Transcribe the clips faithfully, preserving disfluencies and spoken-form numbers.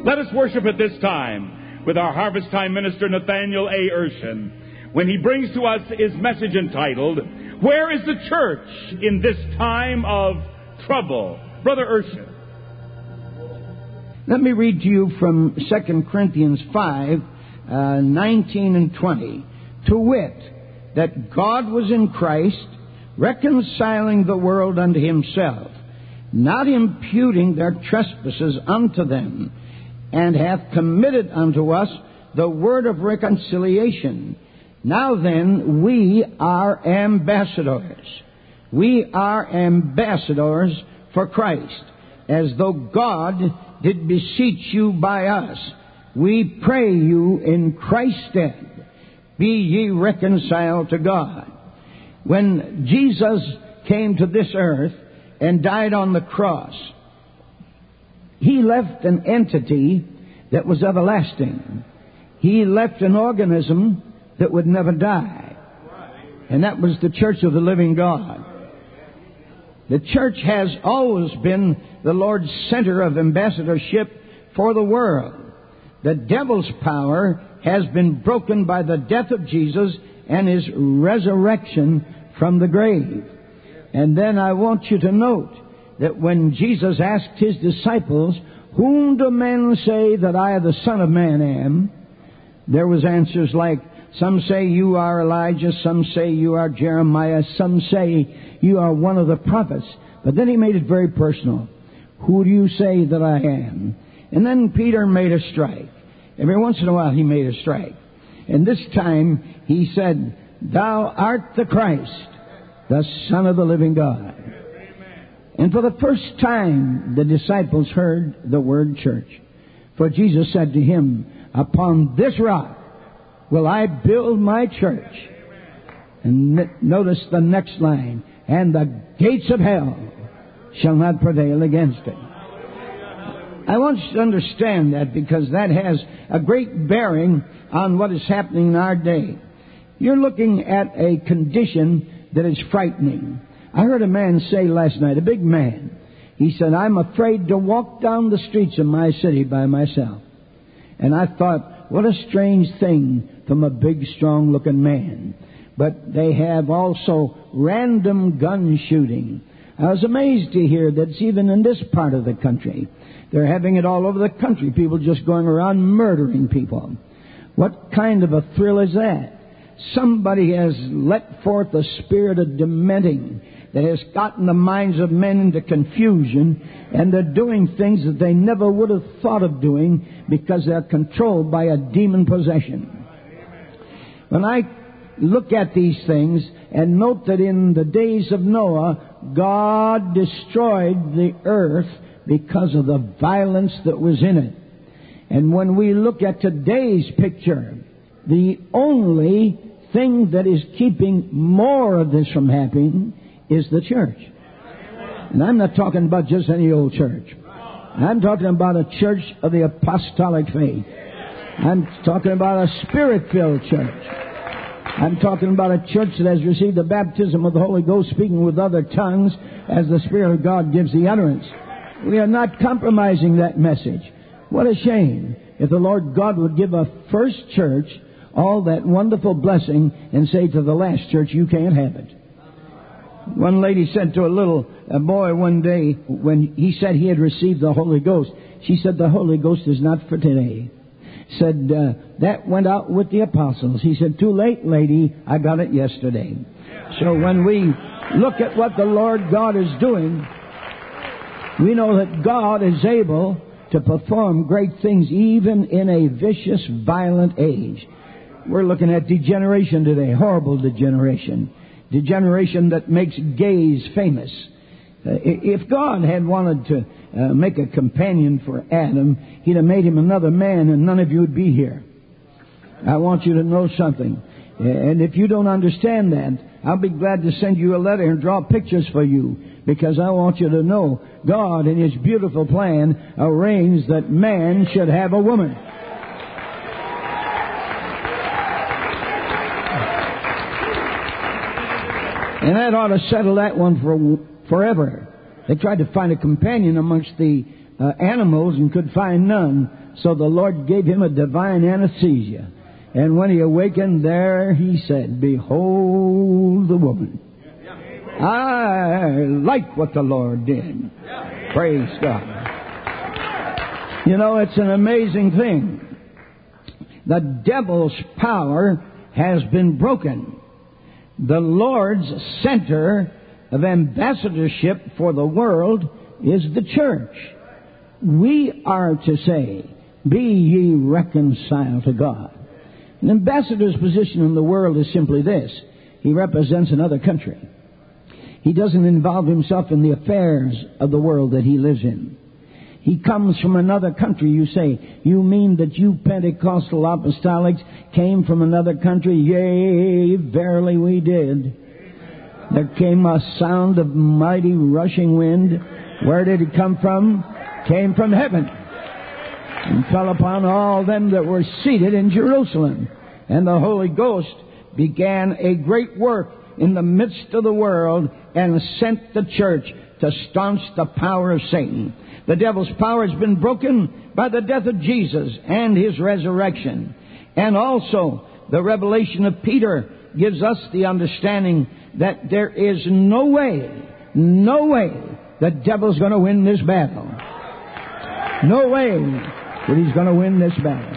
Let us worship at this time with our Harvest Time minister, Nathaniel A. Urshan, when he brings to us his message entitled, Where is the Church in This Time of Trouble? Brother Urshan. Let me read to you from Second Corinthians five, uh, nineteen and twenty. To wit, that God was in Christ, reconciling the world unto himself, not imputing their trespasses unto them, and hath committed unto us the word of reconciliation. Now then, we are ambassadors. We are ambassadors for Christ, as though God did beseech you by us. We pray you in Christ's stead, be ye reconciled to God. When Jesus came to this earth and died on the cross, he left an entity that was everlasting. He left an organism that would never die. And that was the Church of the living God. The church has always been the Lord's center of ambassadorship for the world. The devil's power has been broken by the death of Jesus and his resurrection from the grave. And then I want you to note that when Jesus asked his disciples, whom do men say that I, the Son of Man, am? There was answers like, some say you are Elijah, some say you are Jeremiah, some say you are one of the prophets. But then he made it very personal. Who do you say that I am? And then Peter made a strike. Every once in a while he made a strike. And this time he said, Thou art the Christ, the Son of the living God. And for the first time the disciples heard the word church. For Jesus said to him, Upon this rock will I build my church. And notice the next line, and the gates of hell shall not prevail against it. I want you to understand that, because that has a great bearing on what is happening in our day. You're looking at a condition that is frightening. I heard a man say last night, a big man, he said, I'm afraid to walk down the streets of my city by myself. And I thought, what a strange thing from a big, strong-looking man. But they have also random gun shooting. I was amazed to hear that it's even in this part of the country. They're having it all over the country. People just going around murdering people. What kind of a thrill is that? Somebody has let forth a spirit of dementing that has gotten the minds of men into confusion, and they're doing things that they never would have thought of doing because they're controlled by a demon possession. When I look at these things and note that in the days of Noah, God destroyed the earth because of the violence that was in it. And when we look at today's picture, the only thing that is keeping more of this from happening is the church. And I'm not talking about just any old church. I'm talking about a church of the apostolic faith. I'm talking about a spirit-filled church. I'm talking about a church that has received the baptism of the Holy Ghost, speaking with other tongues as the Spirit of God gives the utterance. We are not compromising that message. What a shame if the Lord God would give a first church all that wonderful blessing and say to the last church, you can't have it. One lady said to a little a boy one day when he said he had received the Holy Ghost, she said, the Holy Ghost is not for today. Said, uh, that went out with the apostles. He said, too late, lady, I got it yesterday. So when we look at what the Lord God is doing, we know that God is able to perform great things even in a vicious, violent age. We're looking at degeneration today, horrible degeneration. Degeneration that makes gays famous. Uh, if God had wanted to uh, make a companion for Adam, He'd have made him another man and none of you would be here. I want you to know something. And if you don't understand that, I'll be glad to send you a letter and draw pictures for you, because I want you to know God in His beautiful plan arranged that man should have a woman. And that ought to settle that one for forever. They tried to find a companion amongst the uh, animals and could find none. So the Lord gave him a divine anesthesia. And when he awakened, there he said, "Behold the woman." I like what the Lord did. Praise God. You know, it's an amazing thing. The devil's power has been broken. The Lord's center of ambassadorship for the world is the church. We are to say, "Be ye reconciled to God." An ambassador's position in the world is simply this: he represents another country. He doesn't involve himself in the affairs of the world that he lives in. He comes from another country. You say, "You mean that you Pentecostal apostolics came from another country?" Yea, verily we did. There came a sound of mighty rushing wind. Where did it come from? Came from heaven, and fell upon all them that were seated in Jerusalem. And the Holy Ghost began a great work in the midst of the world, and sent the church to staunch the power of Satan. The devil's power has been broken by the death of Jesus and his resurrection. And also, the revelation of Peter gives us the understanding that there is no way, no way the devil's going to win this battle. No way that he's going to win this battle.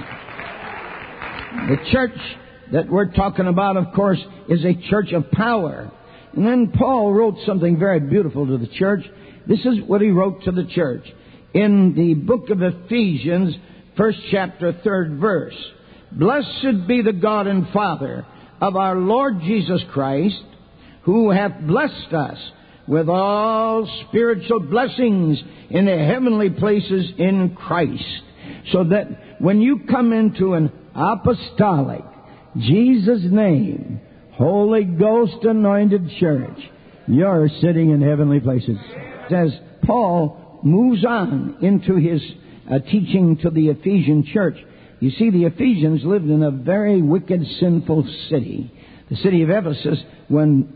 The church that we're talking about, of course, is a church of power. And then Paul wrote something very beautiful to the church. This is what he wrote to the church. In the book of Ephesians, first chapter, third verse. "Blessed be the God and Father of our Lord Jesus Christ, who hath blessed us with all spiritual blessings in the heavenly places in Christ." So that when you come into an apostolic, Jesus' name, Holy Ghost anointed church, you're sitting in heavenly places. As Paul moves on into his uh, teaching to the Ephesian church, you see, the Ephesians lived in a very wicked, sinful city. The city of Ephesus, when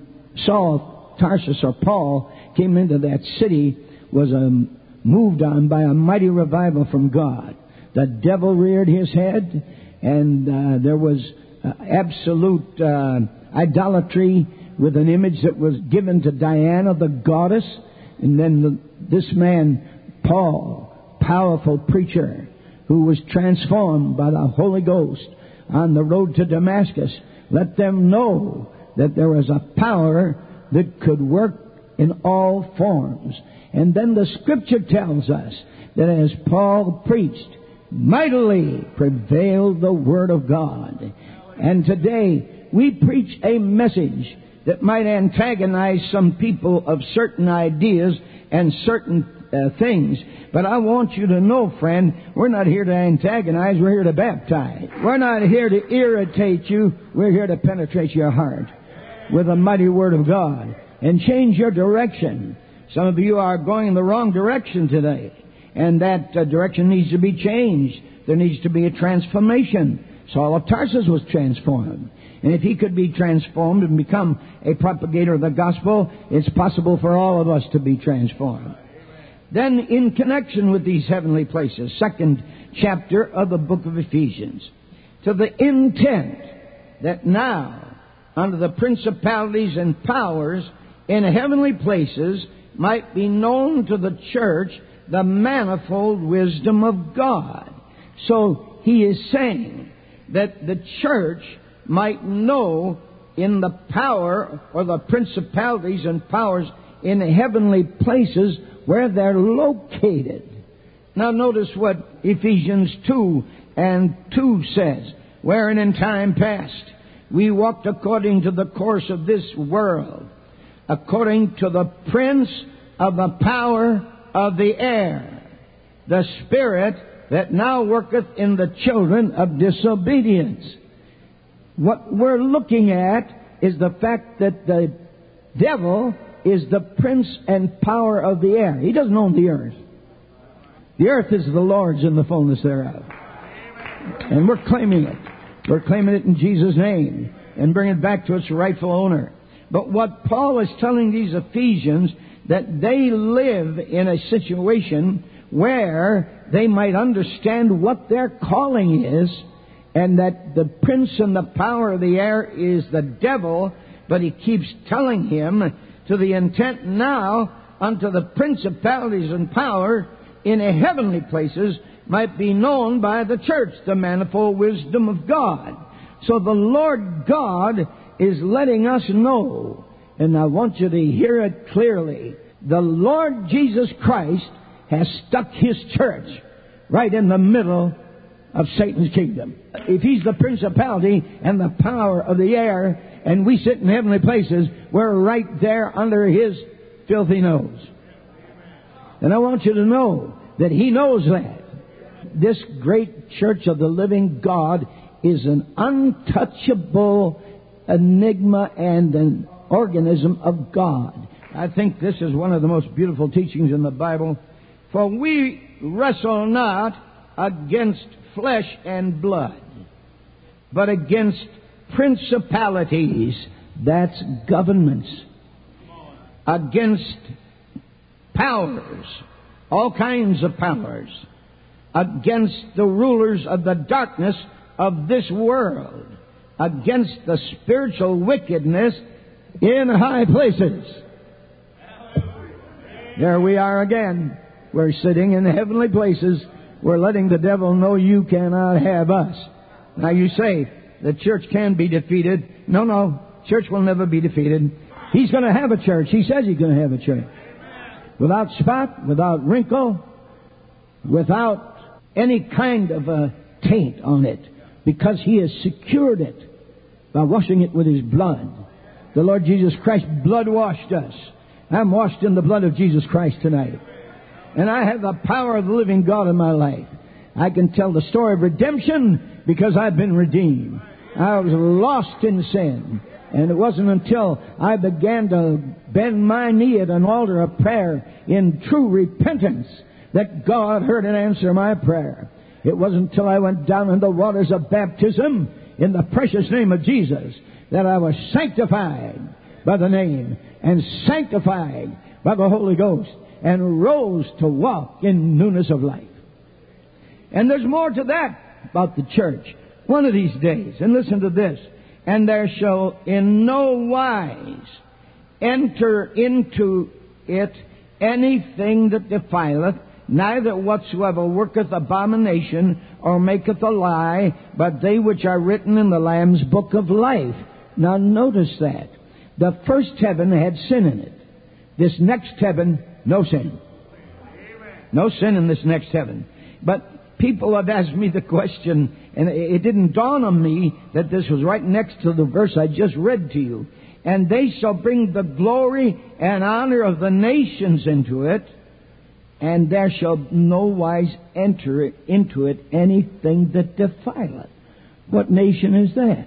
Saul, Tarsus, or Paul came into that city, was um, moved on by a mighty revival from God. The devil reared his head, and uh, there was uh, absolute uh, idolatry with an image that was given to Diana, the goddess. And then the, this man, Paul, powerful preacher, who was transformed by the Holy Ghost on the road to Damascus, let them know that there was a power that could work in all forms. And then the Scripture tells us that as Paul preached, mightily prevailed the Word of God. And today we preach a message that might antagonize some people of certain ideas and certain uh, things. But I want you to know, friend, we're not here to antagonize, we're here to baptize. We're not here to irritate you, we're here to penetrate your heart with the mighty Word of God and change your direction. Some of you are going in the wrong direction today, and that uh, direction needs to be changed. There needs to be a transformation. Saul of Tarsus was transformed. And if he could be transformed and become a propagator of the gospel, it's possible for all of us to be transformed. Then, in connection with these heavenly places, second chapter of the book of Ephesians, to the intent that now, under the principalities and powers in heavenly places, might be known to the church the manifold wisdom of God. So he is saying that the church might know in the power or the principalities and powers in heavenly places where they're located. Now notice what Ephesians two and two says. Wherein in time past we walked according to the course of this world, according to the prince of the power of the air, the spirit that now worketh in the children of disobedience. What we're looking at is the fact that the devil is the prince and power of the air. He doesn't own the earth. The earth is the Lord's and the fullness thereof. And we're claiming it. We're claiming it in Jesus' name and bringing it back to its rightful owner. But what Paul is telling these Ephesians, that they live in a situation where they might understand what their calling is, and that the prince and the power of the air is the devil, but he keeps telling him to the intent now unto the principalities and power in the heavenly places might be known by the church, the manifold wisdom of God. So the Lord God is letting us know, and I want you to hear it clearly, the Lord Jesus Christ has stuck His church right in the middle of Satan's kingdom. If he's the principality and the power of the air, and we sit in heavenly places, we're right there under His filthy nose. And I want you to know that He knows that. This great church of the living God is an untouchable enigma and an organism of God. I think this is one of the most beautiful teachings in the Bible. For we wrestle not against flesh and blood, but against principalities, that's governments, against powers, all kinds of powers, against the rulers of the darkness of this world, against the spiritual wickedness in high places. There we are again. We're sitting in the heavenly places. We're letting the devil know you cannot have us. Now you say, the church can be defeated. No, no. Church will never be defeated. He's going to have a church. He says He's going to have a church. Without spot, without wrinkle, without any kind of a taint on it. Because He has secured it by washing it with His blood. The Lord Jesus Christ blood washed us. I'm washed in the blood of Jesus Christ tonight. And I have the power of the living God in my life. I can tell the story of redemption because I've been redeemed. I was lost in sin. And it wasn't until I began to bend my knee at an altar of prayer in true repentance that God heard and answered my prayer. It wasn't until I went down in the waters of baptism in the precious name of Jesus that I was sanctified by the name and sanctified by the Holy Ghost and rose to walk in newness of life. And there's more to that about the church. One of these days, and listen to this, and there shall in no wise enter into it anything that defileth, neither whatsoever worketh abomination or maketh a lie, but they which are written in the Lamb's book of life. Now notice that. The first heaven had sin in it. This next heaven, no sin. No sin in this next heaven. But people have asked me the question, and it didn't dawn on me that this was right next to the verse I just read to you. And they shall bring the glory and honor of the nations into it, and there shall no wise enter into it anything that defileth. What nation is that?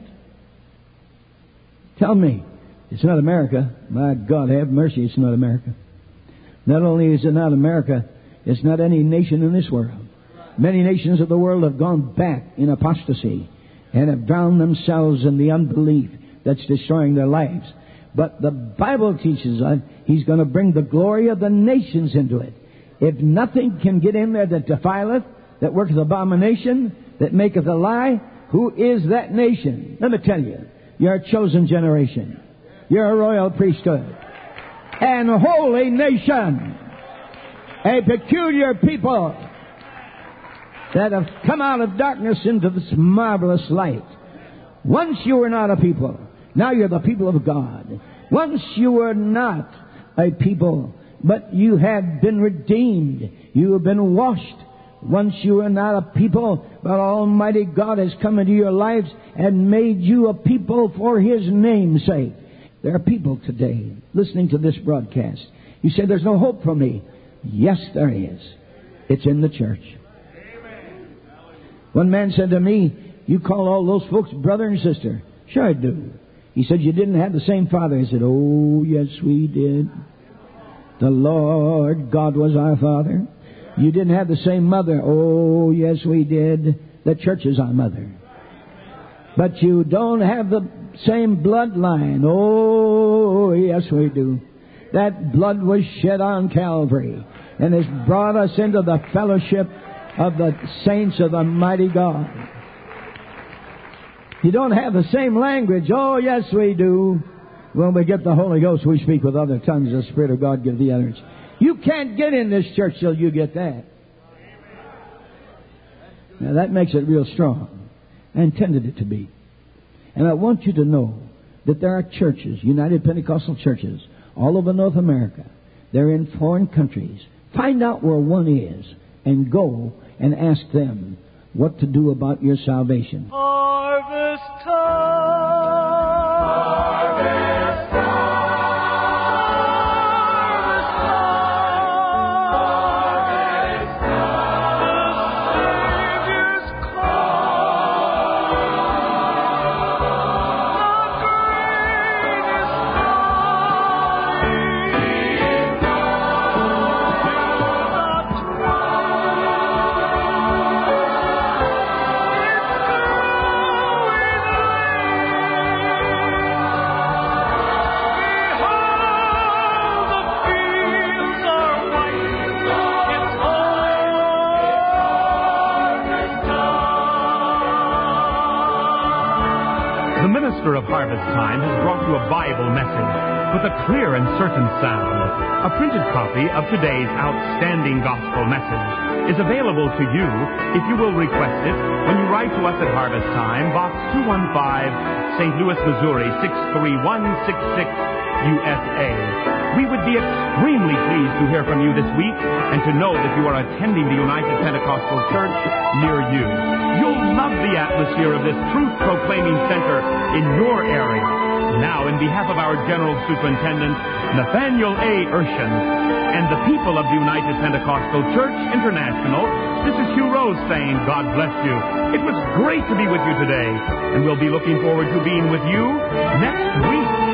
Tell me. It's not America. My God, have mercy, it's not America. Not only is it not America, it's not any nation in this world. Many nations of the world have gone back in apostasy and have drowned themselves in the unbelief that's destroying their lives. But the Bible teaches us He's going to bring the glory of the nations into it. If nothing can get in there that defileth, that worketh abomination, that maketh a lie, who is that nation? Let me tell you, you're a chosen generation. You're a royal priesthood. An holy nation. A peculiar people that have come out of darkness into this marvelous light. Once you were not a people. Now you're the people of God. Once you were not a people, but you have been redeemed. You have been washed. Once you were not a people, but Almighty God has come into your lives and made you a people for His name's sake. There are people today listening to this broadcast. You say, there's no hope for me. Yes, there is. It's in the church. One man said to me, you call all those folks brother and sister. Sure I do. He said, you didn't have the same father. I said, oh, yes, we did. The Lord God was our father. You didn't have the same mother. Oh, yes, we did. The church is our mother. But you don't have the same bloodline. Oh, yes, we do. That blood was shed on Calvary. and has brought us into the fellowship of the saints of the mighty God. You don't have the same language. Oh, yes, we do. When we get the Holy Ghost, we speak with other tongues. The Spirit of God gives the utterance. You can't get in this church till you get that. Now, that makes it real strong. I intended it to be. And I want you to know that there are churches, United Pentecostal churches, all over North America. They're in foreign countries. Find out where one is and go and ask them what to do about your salvation. Harvest time. Harvest time. Harvest time. The Savior's call. The greatest The minister of Harvest Time has brought you a Bible message with a clear and certain sound. A printed copy of today's outstanding gospel message is available to you if you will request it when you write to us at Harvest Time, Box two one five, Saint Louis, Missouri, six three one six six, U S A. We would be extremely pleased to hear from you this week and to know that you are attending the United Pentecostal Church near you. You'll love the atmosphere of this truth-proclaiming center in your area. Now, in behalf of our General Superintendent, Nathaniel A. Urshan, and the people of the United Pentecostal Church International, this is Hugh Rose saying, God bless you. It was great to be with you today, and we'll be looking forward to being with you next week.